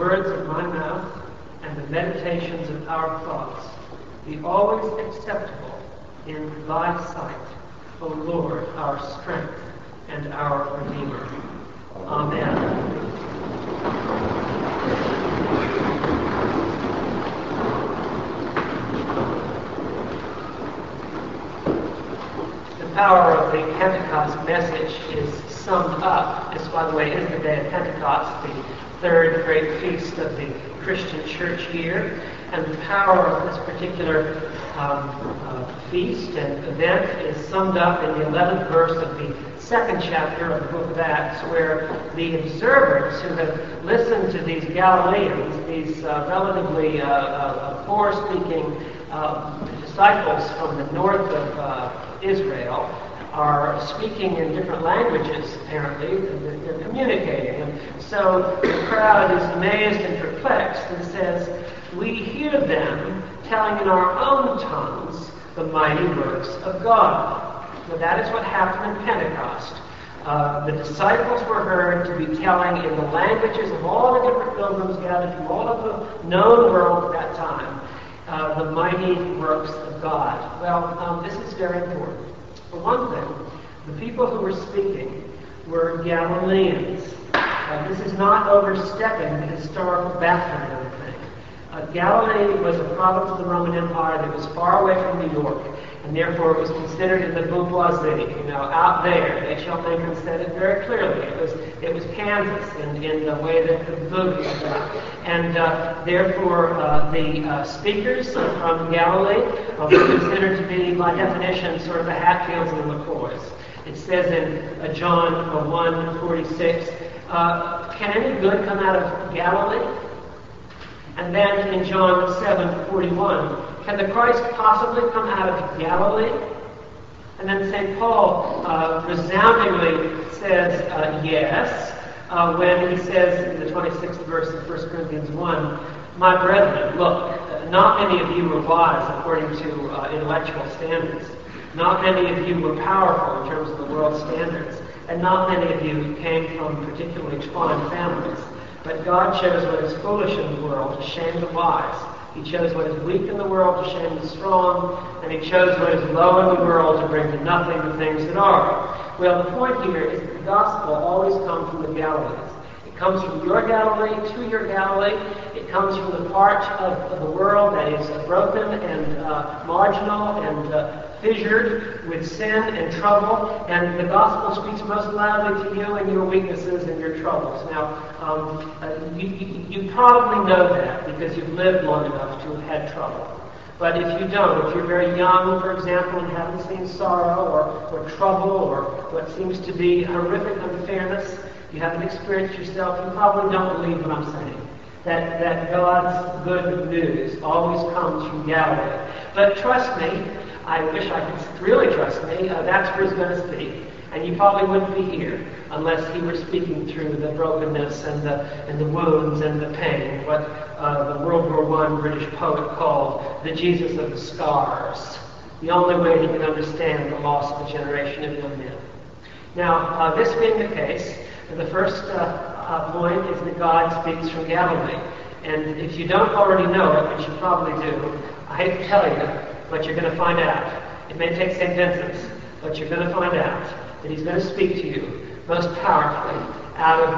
words of my mouth and the meditations of our thoughts be always acceptable in thy sight, O Lord, our strength and our Redeemer. Amen. The power of the Pentecost message is summed up. This, by the way, is the day of Pentecost, the third great feast of the Christian church year. And the power of this particular feast and event is summed up in the 11th verse of the second chapter of the book of Acts, where the observers who have listened to these Galileans, these relatively poor-speaking disciples from the north of Israel, are speaking in different languages, apparently. They're communicating. And so the crowd is amazed and perplexed and says, we hear them telling in our own tongues the mighty works of God. Well, that is what happened in Pentecost. The disciples were heard to be telling in the languages of all the different pilgrims gathered from all of the known world at that time the mighty works of God. Well, this is very important. For one thing, the people who were speaking were Galileans. This is not overstepping the historical background of the thing. Galilee was a province of the Roman Empire that was far away from New York, and therefore it was considered in the bourgeoisie, out there. H.L. Mencken said it very clearly. It was Kansas in the way that the boogie is about. And therefore the speakers from Galilee were considered to be, by definition, sort of the Hatfields and the McCoys. It says in John 1:46, can any good come out of Galilee? And then in John 7:41, can the Christ possibly come out of Galilee? And then St. Paul resoundingly says yes, when he says in the 26th verse of 1 Corinthians 1, my brethren, look, not many of you were wise according to intellectual standards. Not many of you were powerful in terms of the world's standards. And not many of you came from particularly fine families. But God chose what is foolish in the world to shame the wise. He chose what is weak in the world to shame the strong, and he chose what is low in the world to bring to nothing the things that are. Well, the point here is that the gospel always comes from the Galilees. It comes from your Galilee to your Galilee. It comes from the part of the world that is broken and marginal and fissured with sin and trouble, and the gospel speaks most loudly to you and your weaknesses and your troubles. Now, you probably know that because you've lived long enough to have had trouble. But if you don't, if you're very young, for example, and haven't seen sorrow or trouble or what seems to be horrific unfairness, you haven't experienced yourself, you probably don't believe what I'm saying. That God's good news always comes from Galilee. But trust me, I wish I could really trust me, that's where he's going to speak. And you probably wouldn't be here unless he were speaking through the brokenness and the wounds and the pain, what the World War I British poet called the Jesus of the scars, the only way he could understand the loss of a generation of young men. Now, this being the case, the first point is that God speaks from Galilee. And if you don't already know it, which you probably do, I hate to tell you, but you're going to find out. It may take St. Vincent's, but you're going to find out that he's going to speak to you most powerfully out of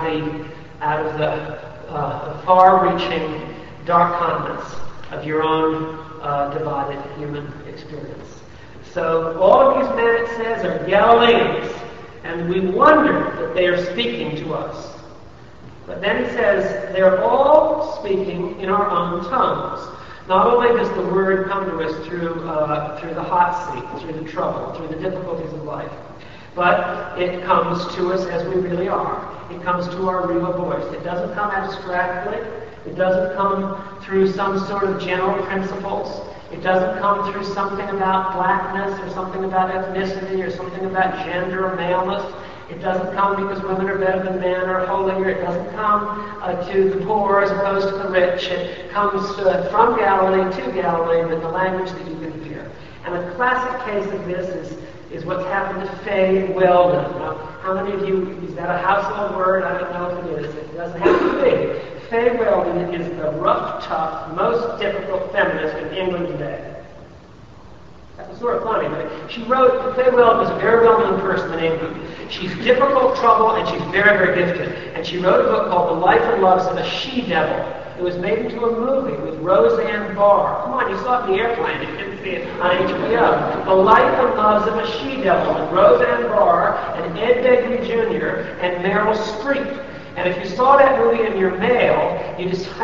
the far-reaching dark continents of your own divided human experience. So all of these men, it says, are Galileans, and we wonder that they are speaking to us. But then it says they're all speaking in our own tongues. Not only does the word come to us through the hot seat, through the trouble, through the difficulties of life, but it comes to us as we really are. It comes to our real voice. It doesn't come abstractly. It doesn't come through some sort of general principles. It doesn't come through something about blackness or something about ethnicity or something about gender or maleness. It doesn't come because women are better than men or holier. It doesn't come to the poor as opposed to the rich. It comes from Galilee to Galilee with the language that you can hear. And a classic case of this is what's happened to Faye Weldon. Now, how many of you, is that a household word? I don't know if it is. It doesn't have to be. Fay Weldon is the rough, tough, most difficult feminist in England today. That was sort of funny, but she wrote, Fay Weldon is a very well-known person in England. She's difficult, trouble, and she's very, very gifted. And she wrote a book called The Life and Loves of a She-Devil. It was made into a movie with Roseanne Barr. Come on, you saw it in the airplane. You didn't see it on HBO. The Life and Loves of a She-Devil with Roseanne Barr and Ed Begley Jr. and Meryl Streep. And if you saw that movie in your mail, you just,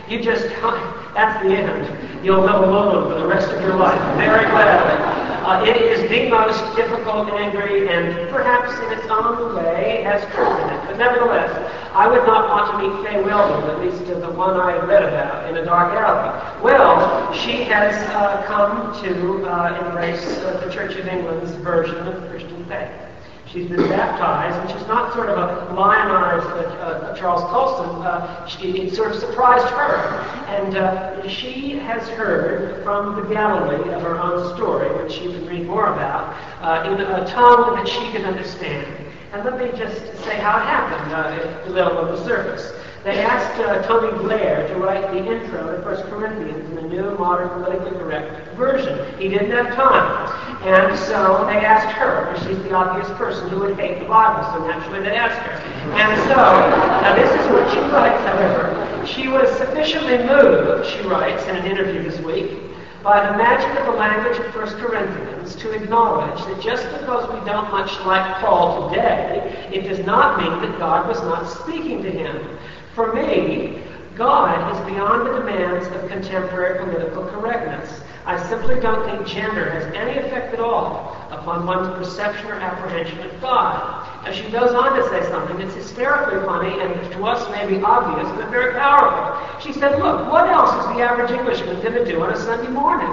that's the end. You'll live alone for the rest of your life, very gladly. It is the most difficult, angry, and perhaps in its own way has truth in it. But nevertheless, I would not want to meet Fay Weldon, at least the one I read about, in a dark alley. Well, she has come to embrace the Church of England's version of Christian faith. She's been baptized, and she's not sort of a lionized Charles Colson. It sort of surprised her. And she has heard from the Galilee of her own story, which you can read more about, in a tongue that she can understand. And let me just say how it happened, a little on the surface. They asked Tony Blair to write the intro to 1 Corinthians in the new, modern, politically correct version. He didn't have time. And so they asked her, because she's the obvious person who would hate the Bible, so naturally they asked her. And so, now this is what she writes, however. She was sufficiently moved, she writes in an interview this week, by the magic of the language of 1 Corinthians to acknowledge that just because we don't much like Paul today, it does not mean that God was not speaking to him. For me, God is beyond the demands of contemporary political correctness. I simply don't think gender has any effect at all upon one's perception or apprehension of God. And she goes on to say something that's hysterically funny and to us may be obvious, but very powerful. She said, look, what else is the average Englishman going to do on a Sunday morning?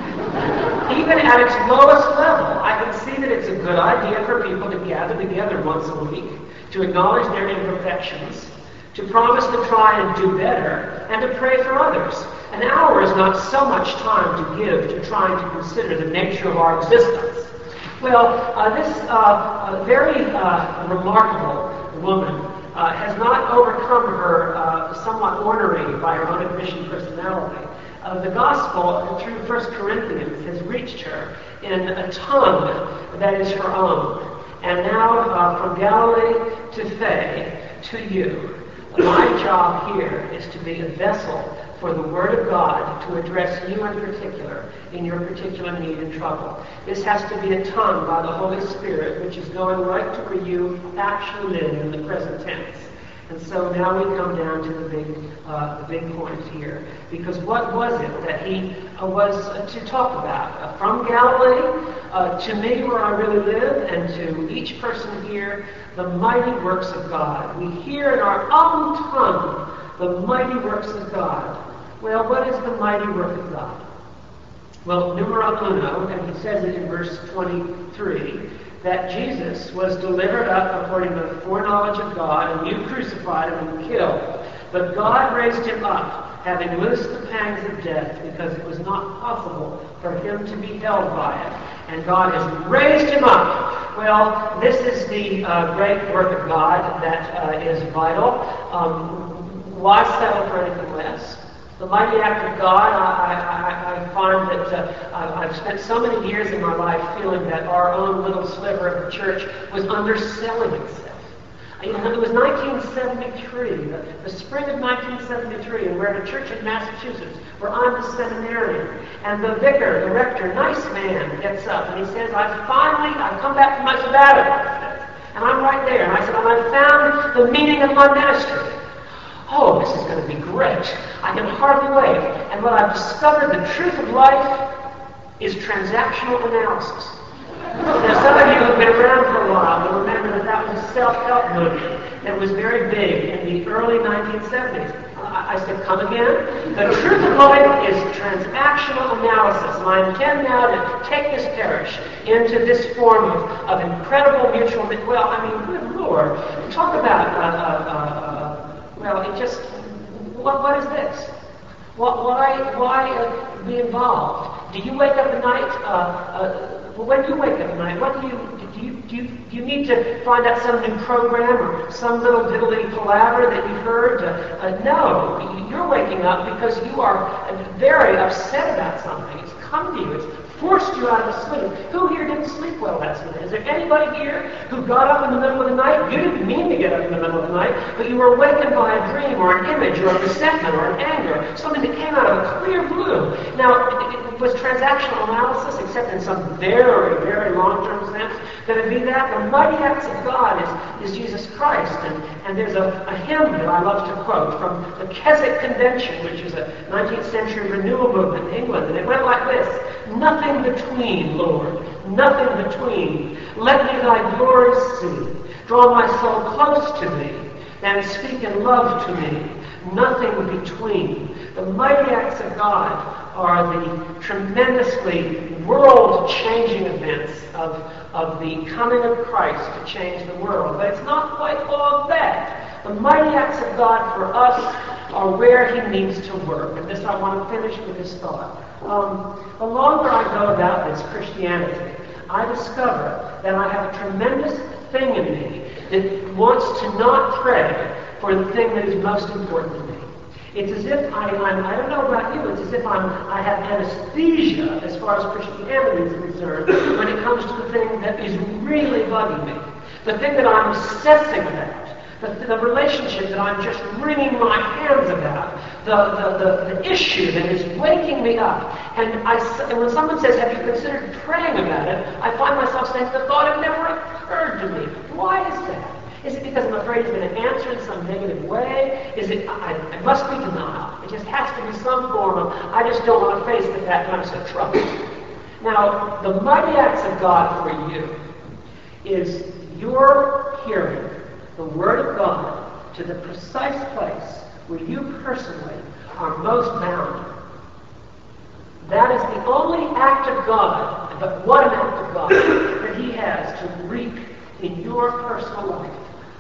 Even at its lowest level, I can see that it's a good idea for people to gather together once a week, to acknowledge their imperfections, to promise to try and do better, and to pray for others. An hour is not so much time to give to trying to consider the nature of our existence. Well, this very remarkable woman has not overcome her somewhat ornery, by her own admission, personality. The gospel through 1 Corinthians has reached her in a tongue that is her own. And now, from Galilee to Fay to you, my job here is to be a vessel for the Word of God to address you in particular, in your particular need and trouble. This has to be a tongue by the Holy Spirit, which is going right to where you actually live in the present tense. And so now we come down to the big point here. Because what was it that he was to talk about? From Galilee to me where I really live, and to each person here, the mighty works of God. We hear in our own tongue the mighty works of God. Well, what is the mighty work of God? Well, numero uno, and he says it in verse 23, that Jesus was delivered up according to the foreknowledge of God, and you crucified him and killed. But God raised him up, having loosed the pangs of death, because it was not possible for him to be held by it. And God has raised him up. Well, this is the great work of God that is vital. Why settle for anything less? The mighty act of God, I find that I've spent so many years in my life feeling that our own little sliver of the church was underselling itself. It was 1973, the spring of 1973, and we're at a church in Massachusetts where I'm the seminarian. And the vicar, the rector, nice man, gets up and he says, I've come back from my sabbatical. And I'm right there. And I said, I've found the meaning of my ministry. Oh, this is going to be great. I can hardly wait. And what I've discovered, the truth of life, is transactional analysis. Now, some of you who have been around for a while will remember that was a self-help movement that was very big in the early 1970s. I said, come again? The truth of life is transactional analysis. And I intend now to take this parish into this form of incredible mutual... Well, I mean, good Lord. Talk about... well, it just... What is this? Why be involved? Do you wake up at night... when you wake up at night, what do you do you need to find out some new program or some little diddly palaver that you've heard? No, you're waking up because you are very upset about something. It's come to you. It's forced you out of sleep. Who here didn't sleep well last night? Is there anybody here who got up in the middle of the night? You didn't mean to get up in the middle of the night, but you were awakened by a dream or an image or a resentment or an anger, something that came out of a clear blue. Now, it was transactional analysis, except in some very, very long-term sense. That it be that the mighty acts of God is Jesus Christ. And there's a hymn that I love to quote from the Keswick Convention, which is a 19th century renewal movement in England. And it went like this: nothing between, Lord, nothing between. Let me thy glory see. Draw my soul close to thee, and speak in love to me. Nothing between. The mighty acts of God are the tremendously world-changing events of the coming of Christ to change the world. But it's not quite all that. The mighty acts of God for us are where he needs to work. And this I want to finish with this thought. The longer I go about this Christianity, I discover that I have a tremendous thing in me that wants to not pray for the thing that is most important to me. It's as if I don't know about you, it's as if I have anesthesia as far as Christianity is concerned when it comes to the thing that is really bugging me. The thing that I'm obsessing about. The relationship that I'm just wringing my hands about. The issue that is waking me up. And when someone says, have you considered praying about it? I find myself saying, the thought had never occurred to me. Why is that? Is it because I'm afraid it's going to answer in some negative way? Is it, I must be denial. It just has to be some form of, I just don't want to face the fact that I'm so troubled. Now, the mighty acts of God for you is your hearing the Word of God to the precise place where you personally are most bound. That is the only act of God, but what an act of God, that he has to reap in your personal life.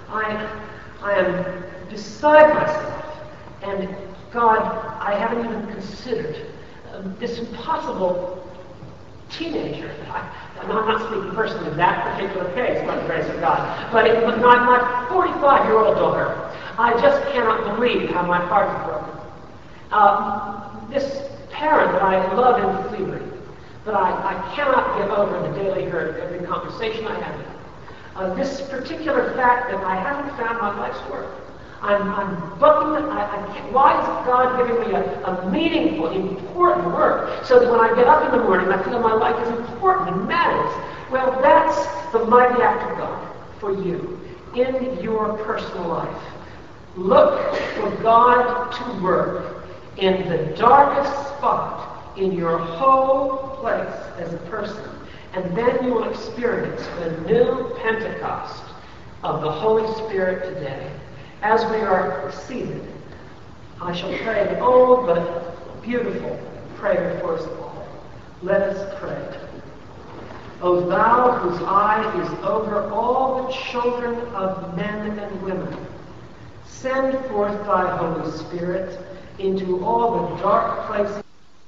I am beside myself, and God, I haven't even considered this impossible teenager. I'm not speaking personally in that particular case, by the grace of God, but my 45-year-old daughter, I just cannot believe how my heart is broken. This parent that I love infinitely, but I cannot get over the daily hurt of every conversation I have with her. This particular fact that I haven't found my life's work. I'm bucking. Why is God giving me a meaningful, important work so that when I get up in the morning, I feel my life is important and matters? Well, that's the mighty act of God for you in your personal life. Look for God to work in the darkest spot in your whole place as a person. And then you will experience the new Pentecost of the Holy Spirit today. As we are seated, I shall pray an old but beautiful prayer for us all. Let us pray. O thou whose eye is over all the children of men and women, send forth thy Holy Spirit into all the dark places.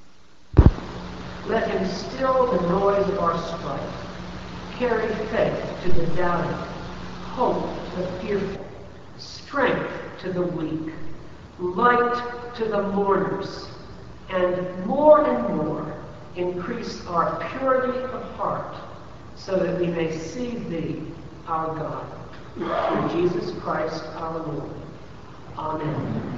Let him still the noise of our strife, carry faith to the doubting, hope to the fearful, strength to the weak, light to the mourners, and more increase our purity of heart, so that we may see thee, our God, through Jesus Christ our Lord. Amen.